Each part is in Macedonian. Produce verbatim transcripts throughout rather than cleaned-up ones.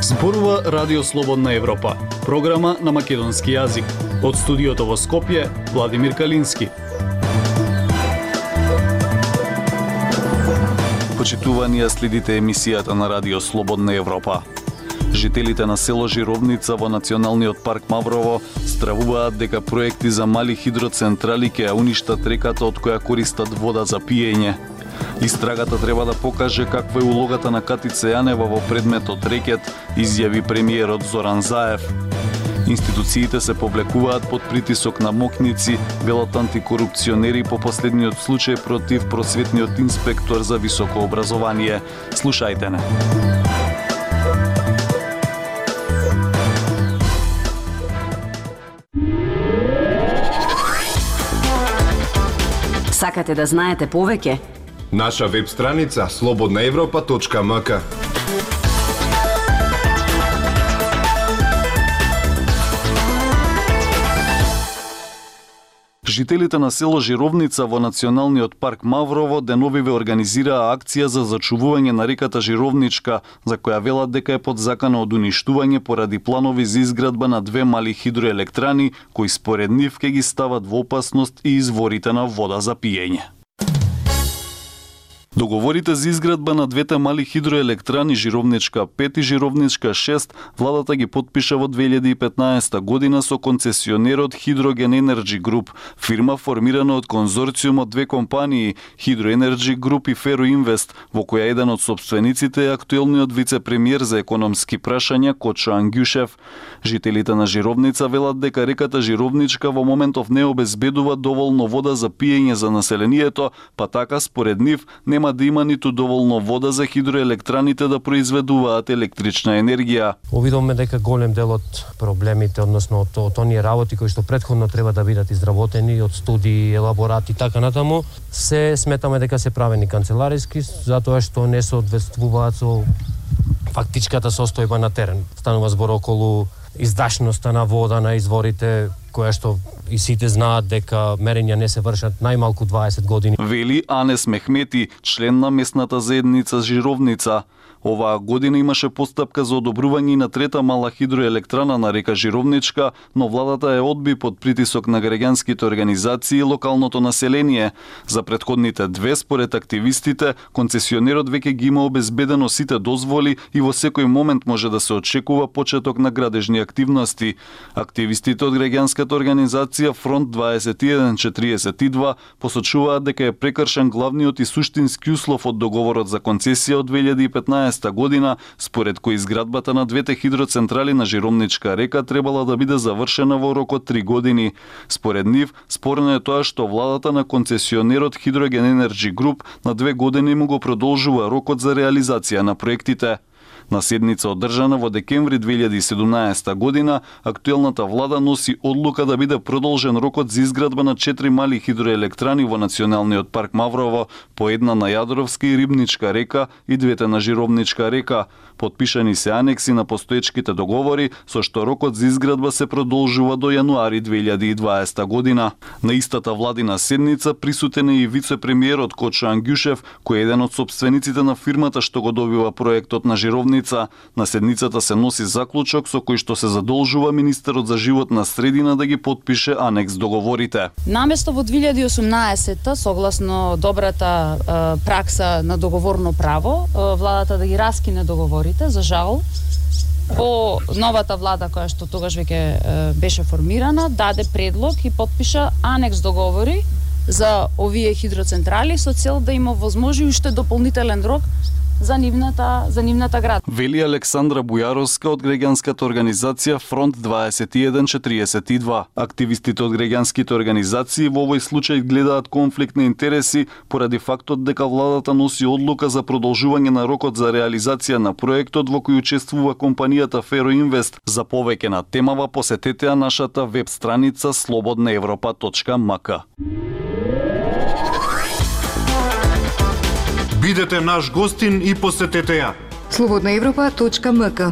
Зборува Радио Слободна Европа, програма на македонски јазик. Од студиото во Скопје, Владимир Калински. Почитувани, следите емисијата на Радио Слободна Европа. Жителите на село Жировница во Националниот парк Маврово стравуваат дека проекти за мали хидроцентрали ќе ја уништат реката од која користат вода за пиење. Истрагата треба да покаже каква е улогата на Катица Јанева во предметот рекет, изјави премиерот Зоран Заев. Институциите се повлекуваат под притисок на мокници, велат антикорупционери по последниот случај против просветниот инспектор за високо образование. Слушајте не. Сакате да знаете повеќе? Наша веб страница слободна европа точка ем ка. Жителите на село Жировница во Националниот парк Маврово деновиве организираа акција за зачувување на реката Жировничка, за која велат дека е под закана од уништување поради планови за изградба на две мали хидроелектрани, кои според нив ќе ги стават во опасност и изворите на вода за пиење. Договорите за изградба на двете мали хидроелектрани Жировничка пет и Жировничка шест владата ги потпиша во две илјади и петнаесета година со концесионерот Hydrogen Energy Group, фирма формирана од конзорциум од две компании, Hydro Energy Group и Ferroinvest, во која еден од собствениците е актуелниот вице-премиер за економски прашања Кочо Ангјушев. Жителите на Жировница велат дека реката Жировничка во моментов не обезбедува доволно вода за пиење за населението, па така според нив нема да има ниту доволно вода за хидроелектраните да произведуваат електрична енергија. Увидовме дека голем дел од проблемите, односно од, од оние работи кои што претходно треба да бидат изработени од студии, елаборати и така натаму, се сметаме дека се правени канцелариски, затоа што не соодветствуваат со фактичката состојба на терен. Станува збор околу издашноста на вода на изворите, која што и сите знаат дека мерења не се вршат најмалку дваесет години. Вели Анес Мехмети, член на местната заедница Жировница. Оваа година имаше постапка за одобрување на трета мала хидроелектрана на река Жировничка, но владата е одби под притисок на граѓанските организации и локалното население. За претходните две, според активистите, концесионерот веќе ги има обезбедено сите дозволи и во секој момент може да се очекува почеток на градежни активности. Активистите од граѓанската организација Фронт дваесет и еден четириесет и два посочуваат дека е прекршен главниот и суштински услов од договорот за концесија од две илјади и петнаесета година, според кој изградбата на двете хидроцентрали на Жировничка река требала да биде завршена во рок од три години. Според нив, спорно е тоа што владата на концесионерот Hydrogen Energy Group на две години му го продолжува рокот за реализација на проектите. На седница одржана во декември две илјади и седумнаесета година, актуелната влада носи одлука да биде продолжен рокот за изградба на четири мали хидроелектрани во Националниот парк Маврово, по една на Јадровска и Рибничка река и двете на Жировничка река. Подпишани се анекси на постоечките договори, со што рокот за изградба се продолжува до јануари две илјади и дваесета година. На истата владина седница присутен е и вице-премиерот Кочо Ангјушев, кој е еден од собствениците на фирмата што го добива проектот на Жировница. На седницата се носи заклучок со кој што се задолжува министерот за животна средина да ги потпише анекс договорите. Наместо во две илјади и осумнаесета, согласно добрата е, пракса на договорно право, е, владата да ги раскине договорите, за жал, по новата влада која што тогаш веќе е, беше формирана, даде предлог и потпиша анекс договори за овие хидроцентрали со цел да има возможи уште дополнителен рок за нивната за нивната град. Вели Александра Бујаровска од граѓанската организација Фронт дваесет и еден четириесет и два. Активистите од граѓанските организации во овој случај гледаат конфликт на интереси поради фактот дека владата носи одлука за продолжување на рокот за реализација на проектот во кој учествува компанијата Ferroinvest. За повеќе на темава посетете ја нашата веб страница слободна европа точка ем ка. Бидете наш гостин и посетете ја. слободна европа точка ем ка.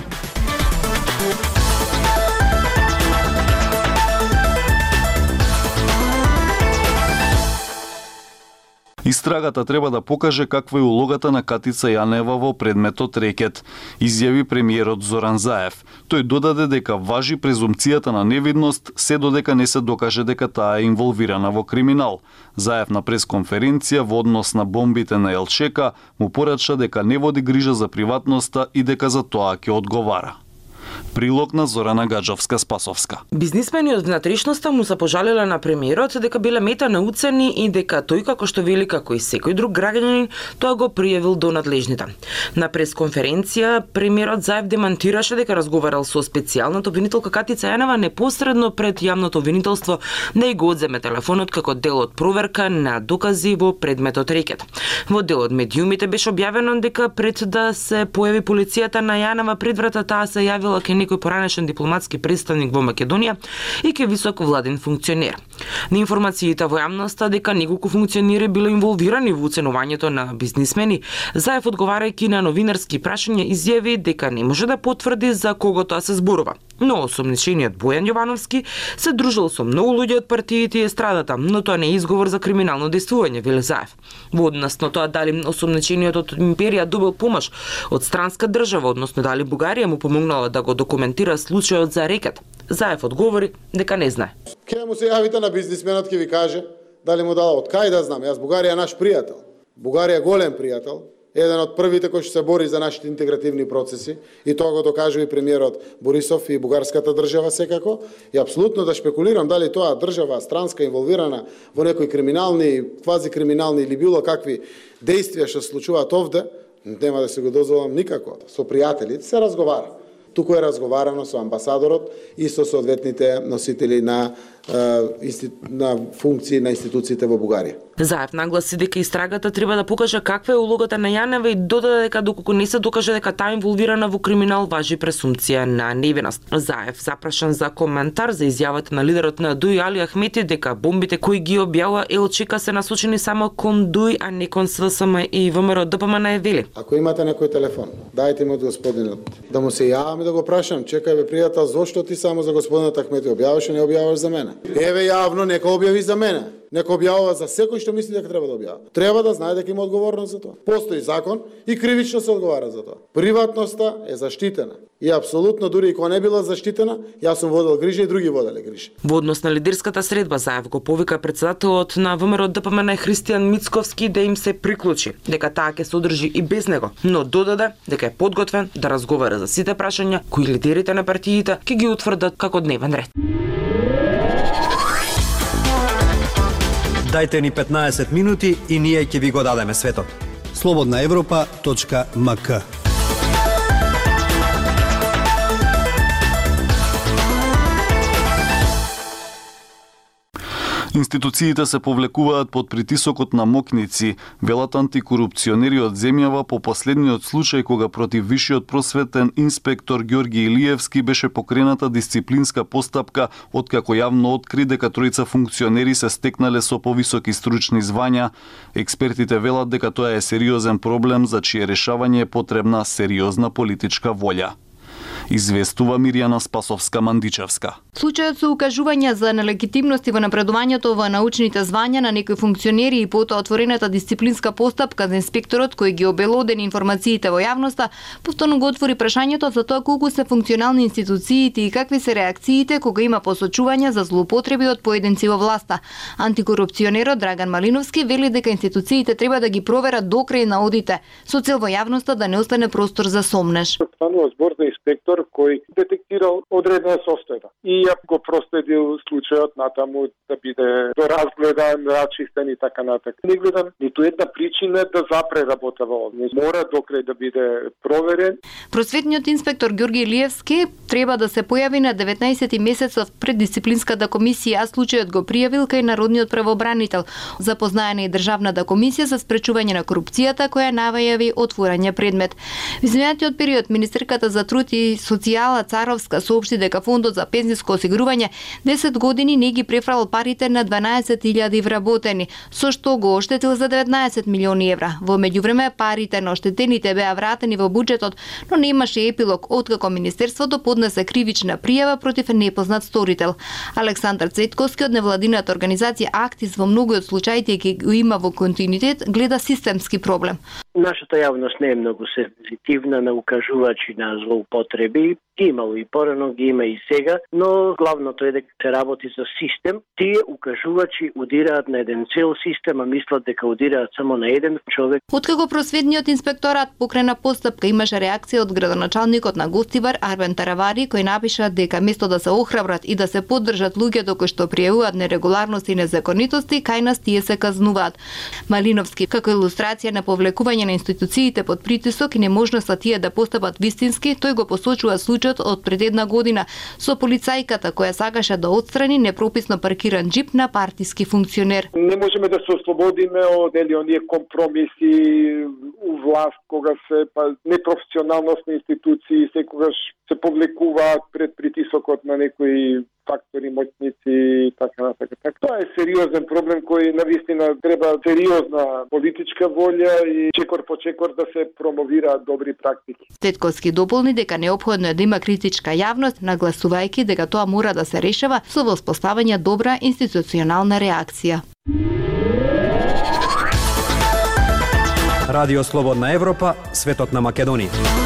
Истрагата треба да покаже каква е улогата на Катица Јанева во предметот рекет, изјави премиерот Зоран Заев. Тој додаде дека важи презумпцијата на невидност се додека не се докаже дека таа е инволвирана во криминал. Заев на пресконференција во однос на бомбите на Елчека му порача дека не води грижа за приватноста и дека за тоа ќе одговара. Прилог на Зорана Гаджовска-Спасовска. Бизнисмени од внатрешноста му се пожалиле на премиерот дека биле мета на уцени и дека тој како што вели како и секој друг граѓанин тоа го пријавил до надлежните. На пресконференција премиерот Заев демантираше дека разговарал со специјалната обвинителка Катица Јанева непосредно пред јавното обвинителство да ја го одземе телефонот како дел од проверка на докази во предметот рекет. Во дел од медиумите беше објавено дека пред да се појави полицијата на Јанева пред врата таа се јавила ке некој поранешен дипломатски представник во Македонија и ке висок владен функционер. На информациите во јавноста дека неколку функционери биле инволвирани во уценувањето на бизнисмени, Заев одговарајќи на новинарски прашања изјави дека не може да потврди за кого тоа се зборува. Но осомничениот Бојан Јовановски се дружил со многу луѓе од партиите и естрадата, но тоа не е изговор за криминално действување, вели Заев. Во однос на тоа дали осомничениот од империја добил помош од странска држава, односно дали Бугарија му помогнала да го документира случајот за рекет, Заев одговори дека не знае. Ке му се јавите на бизнисменот, ке ви каже дали му дала, од кај да знам, јас Бугарија е наш пријател. Бугарија е голем пријател, еден од првите кои што се бори за нашите интегративни процеси и тоа го докажува и премиерот Борисов и бугарската држава секако. И апсолутно да шпекулирам дали тоа држава странска инволвирана во некои криминални, квази криминални или било какви действија што се случуваат овде, нема да се го дозволам никако. Со пријателите се разговара. Туку е разговарано со амбасадорот и со соодветните носители на на функции на институциите во Бугарија. Заев нагласи дека истрагата треба да покаже каква е улогата на Јанева и додаде дека доколку не се докаже дека таа инволвирана во криминал важи пресумпција на невиност. Заев запрашан за коментар за изјавата на лидерот на Дуј Али Ахмети дека бомбите кои ги објавува Елчека се насочени само кон Дуј, а не кон СВСМ и ВМРО Д П М Н е вели. Ако имате некој телефон, дајте ми од господинот. Да му се јавам и да го прашам, чекај бе пријател, зошто ти само за господинот Ахмети објаваш и не објаваш за мене? Еве јавно нека објави за мене. Нека објавува за секој што мисли дека треба да објавува. Треба да знае дека има одговорност за тоа. Постои закон и кривично се одговара за тоа. Приватноста е заштитена. И апсолутно дури и кога не била заштитена, јас сум водел грижа и други воделе грижа. Во однос на лидерската средба Заев го повика председателот на ВМРО Д П М Н Христијан Мицковски да им се приклучи, дека таа ќе се одржи и без него, но додаде дека е подготвен да разговара за сите прашања кои лидерите на партиите ќе ги утврдат како дневен ред. Дајте ни петнаесет минути и ние ќе ви го дадеме светот. слободна европа точка м к. Институциите се повлекуваат под притисокот на мокници, велат антикорупционери од земјава по последниот случај кога против вишиот просветен инспектор Ѓорги Илиевски беше покрената дисциплинска постапка откако јавно откри дека тројца функционери се стекнале со повисоки стручни звања. Експертите велат дека тоа е сериозен проблем за чие решавање е потребна сериозна политичка волја. Известува Мирјана Спасовска-Мандичевска. Случајот со укажувања за нелегитимности во напредувањето во научните звања на некои функционери и потоа отворената дисциплинска постапка за инспекторот кој ги обелодени информациите во јавноста, повторно го отвори прашањето за тоа колку се функционални институциите и какви се реакциите кога има посочувања за злоупотреби од поединци во власта. Антикорупционерот Драган Малиновски вели дека институциите треба да ги проверат до крај на одите, со цел во јавноста да не остане простор за сомнеж. Станува збор за инспектор кој детектирал одредена состојба и ја го проследил случајот натаму да биде доразгледан, рачистен и така натаму. Не гледам ниту една причина да запре работа во овде. Мора докрај да биде проверен. Просветниот инспектор Ѓорги Илиевски треба да се појави на деветнаесети месецов пред дисциплинската комисија, а случајот го пријавил кај народниот правобранител. Запознаена и државната комисија за спречување на корупцијата која навајави отворање предмет. Во изминатиот период министерката за труд и социјала Царовска соопшти дека фондот за пензиско осигурување десет години не ги префрал парите на дванаесет илјади вработени, со што го оштетил за деветнаесет милиони евра. Во меѓувреме парите на оштетените беа вратени во буџетот, но немаше епилог откако министерството поднесе кривична пријава против непознат сторител. Александар Цетковски од невладината организација Актис во многу од случаите ги го има во континуитет, гледа системски проблем. Нашата јавност не е многу сензитивна на укажувачи на злоупотреби. Ги имало и порано, ги има и сега, но главното е дека се работи за систем. Тие укажувачи удираат на еден цел систем, а мислат дека удираат само на еден човек. Откако просветниот инспекторат покрена постапка, имаше реакција од градоначалникот на Гостивар Арбен Таравари, кој напиша дека место да се охрабрат и да се поддржат луѓето кои што пријавуваат нерегуларности и незаконитости, кај нас тие се казнуваат. Малиновски, како илустрација на повлекување на институциите под притисок и неможноста тие да постапат вистински, тој го посочува случајот од пред една година со полицајката која сакаше да отстрани непрописно паркиран джип на партиски функционер. Не можеме да се ослободиме од или оние компромиси у власт кога се па непрофесионалност на институции секогаш се повлекуваат пред притисокот на некои фактори, моќници и така натака. Так, тоа е сериозен проблем кој навистина треба сериозна политичка волја и чекор по чекор да се промовираат добри практики. Цетковски дополни дека неопходно е да има критичка јавност, нагласувајќи дека тоа мора да се решава со воспоставање добра институционална реакција. Радио Слободна Европа, светот на Македонија.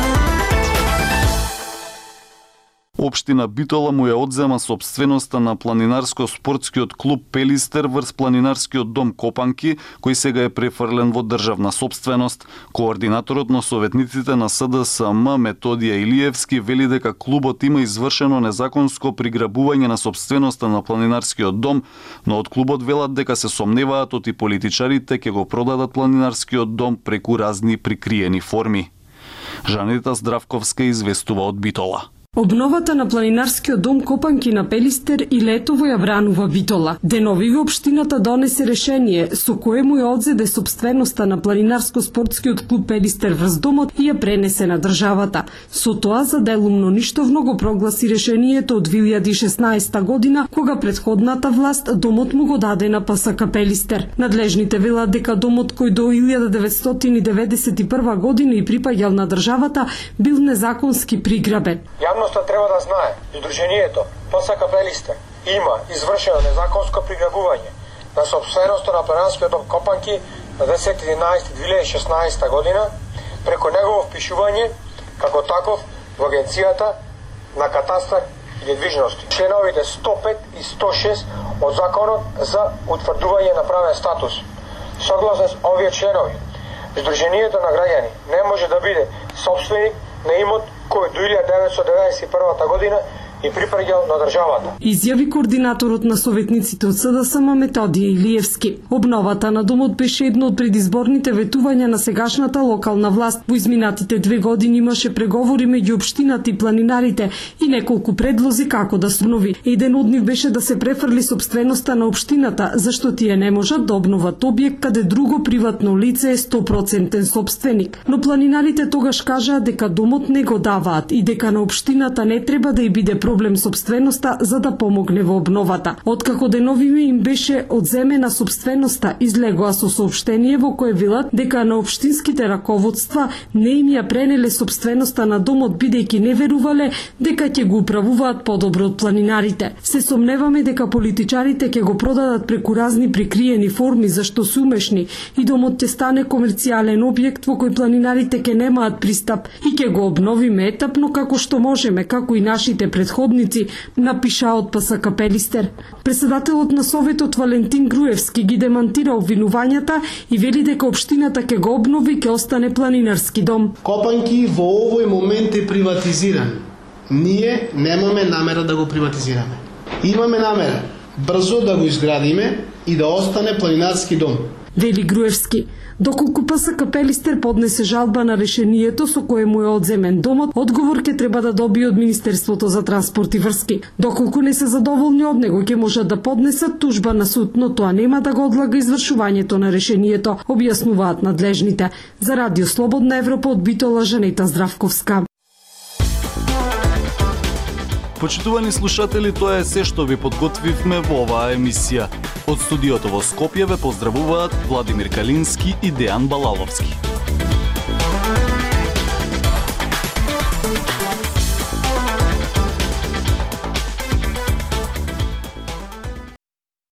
Општина Битола му ја одзема сопственоста на планинарско-спортскиот клуб Пелистер врз планинарскиот дом Копанки, кој сега е префрлен во државна сопственост. Координаторот на советниците на С Д С М Методија Илиевски вели дека клубот има извршено незаконско приграбување на сопственоста на планинарскиот дом, но од клубот велат дека се сомневаат оти политичарите ќе го продадат планинарскиот дом преку разни прикриени форми. Жанета Здравковска известува од Битола. Обновата на планинарскиот дом Копанки на Пелистер и летово ја бранува Битола. Деновиве општината донесе решение со кое му ја одзеде сопственоста на планинарско-спортскиот клуб Пелистер врз домот и ја пренесе на државата. Со тоа за делумно ништовно го прогласи решението од две илјади и шеснаесета година, кога претходната власт домот му го даде на П С К Пелистер. Надлежните велат дека домот кој до илјада деветстотини деветдесет и прва година и припаѓал на државата бил незаконски приграбен. Јавноста треба да знае, Сдруженијето П С К Пелистер има извршено незаконско приграбување на сопственоста на планинарскиот дом Копанки на десети единаесети две илјади и шеснаесета година преку негово впишување како таков во Агенцијата на катастар и недвижности. Членовите сто пет и сто шест од Законот за утврдување на правен статус. Согласно с овие членови, Сдруженијето на граѓани не може да биде собственик на имот кој до илјада деветстотини деветдесет и прва година и припаѓал на државата. Изјави координаторот на советниците од С Д С М Методија Илиевски. Обновата на домот беше едно од предизборните ветувања на сегашната локална власт. Во изминатите две години имаше преговори меѓу општината и планинарите и неколку предлози како да се обнови. Еден од нив беше да се префрли сопственоста на општината, зашто тие не можат да обноват објект каде друго приватно лице е сто проценти собственик. Но планинарите тогаш кажаа дека домот не го даваат и дека на општината не треба да и биде проблем собственоста за да помогне во обновата. Откако деновиве им беше одземена собственоста, излегоа со соопштение во кое велат дека на општинските раководства не им ја пренеле собственоста на домот бидејќи не верувале дека ќе го управуваат подобро од планинарите. Се сомневаме дека политичарите ќе го продадат преку разни прикриени форми зашто се умешни и домот ќе стане комерцијален објект во кој планинарите ќе немаат пристап и ќе го обновиме етапно како што можеме, како и нашите предходници, напиша од П С К Пелистер. Председателот на Советот Валентин Груевски ги демантира обвинувањата и вели дека општината ќе го обнови и ќе остане планинарски дом. Копанки во овој момент е приватизиран. Ние немаме намера да го приватизираме. Имаме намера брзо да го изградиме и да остане планинарски дом. Вели Груевски. Доколку П С К Пелистер поднесе жалба на решението со кое му е одземен домот, одговор ќе треба да добие од Министерството за транспорт и врски. Доколку не се задоволни од него, ќе можат да поднесат тужба на суд, но тоа нема да го одлага извршувањето на решението, објаснуваат надлежните. За Радио Слободна Европа од Битола, Жанета Здравковска. Почитувани слушатели, тоа е се што ви подготвивме во оваа емисија. Од студиото во Скопје ве поздравуваат Владимир Калински и Дејан Балаловски.